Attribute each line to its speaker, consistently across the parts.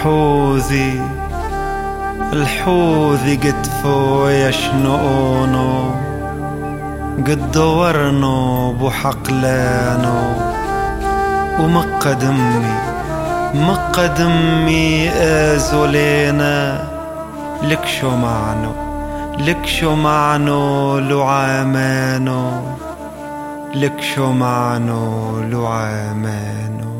Speaker 1: الحوذي قد فويا شنقونو قد دورنو بحقلانو ومقدمي ازولينا لكشو معنو لعامانو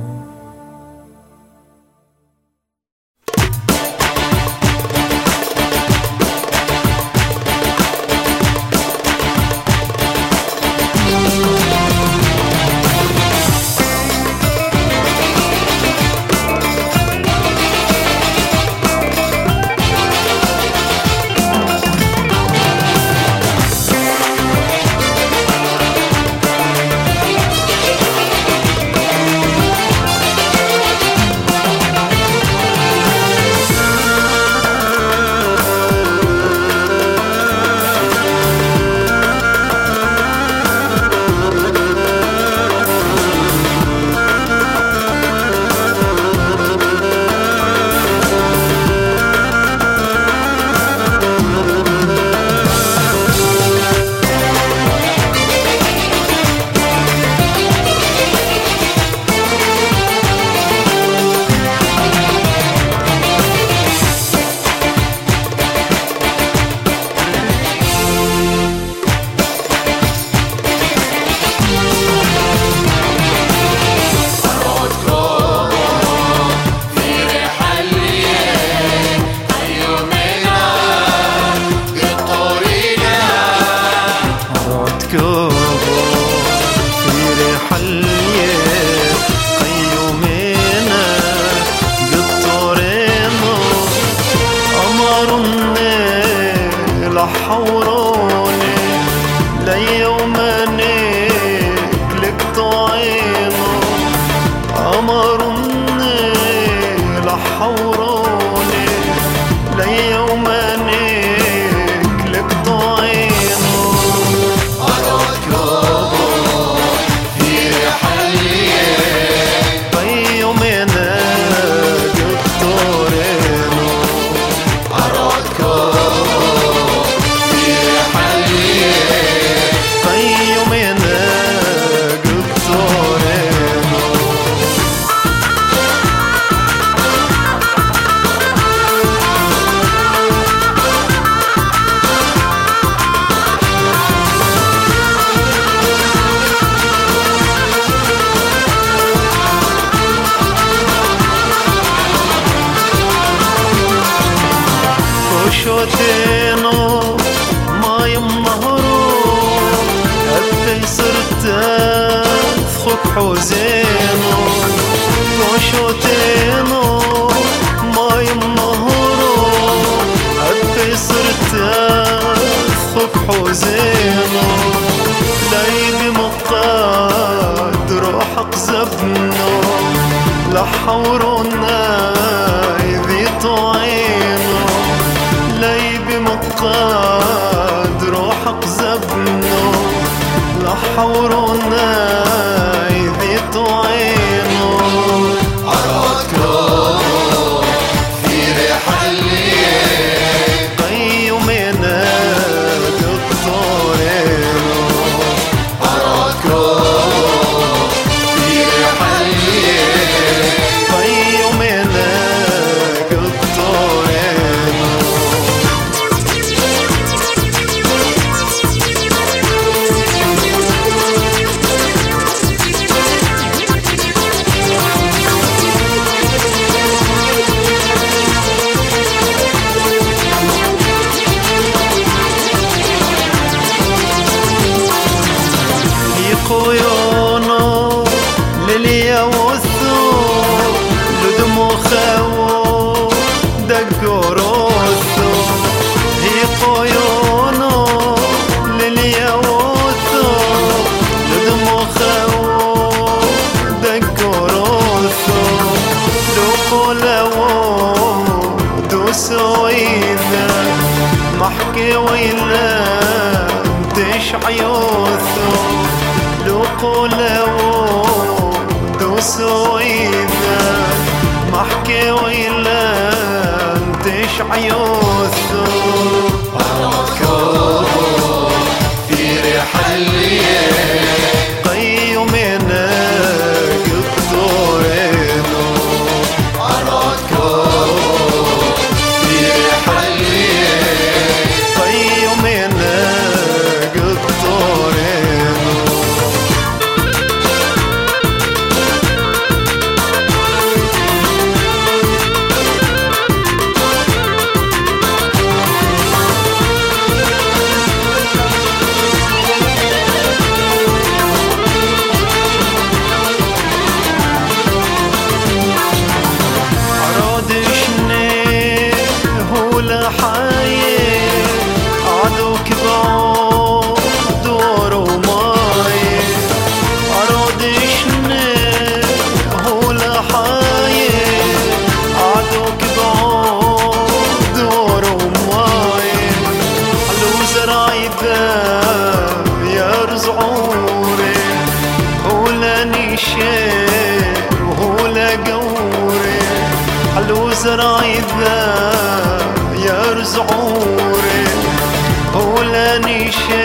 Speaker 1: حوروني ليومني لك طعينو أمرني لحوروني ليومني لك طعينو أركبو في رحلي بيومنا قطورينو أركبو شوتينو ما يمهرو أبي صرت أثخك حزينو شوتينو ما يمهرو أبي صرت أثخك حزينو ليبي مقادر حق زبنو لحورنا يذي طعينو ليبي مقادر حق زبنو لحورنا يذي طعينو أراكو في رحلي قيومنا دكتورينو أراكو في رحلي قيومنا دكتورينو قيونو لليا وثو لدمو خاو دقوروثو هي قيونو لليا وثو لدمو خاو دقوروثو لقولو دوسو إذا محكي ويلا متش عيوثو لقولو دوسو إذا محكي ويلا عيوثو
Speaker 2: أراكو في ريح الليل
Speaker 1: قيومنا قطورينو
Speaker 2: أراكو في ريح الليل
Speaker 1: قيومنا قطورينو حاية عدوك بعود دور وماي أرادشني هو لحاية عدوك بعود دور وماي علو زراعي ذا يرزعوري هو لنيشي وهو لقوري علو زراعي ذا يرزعوري هو لنيشي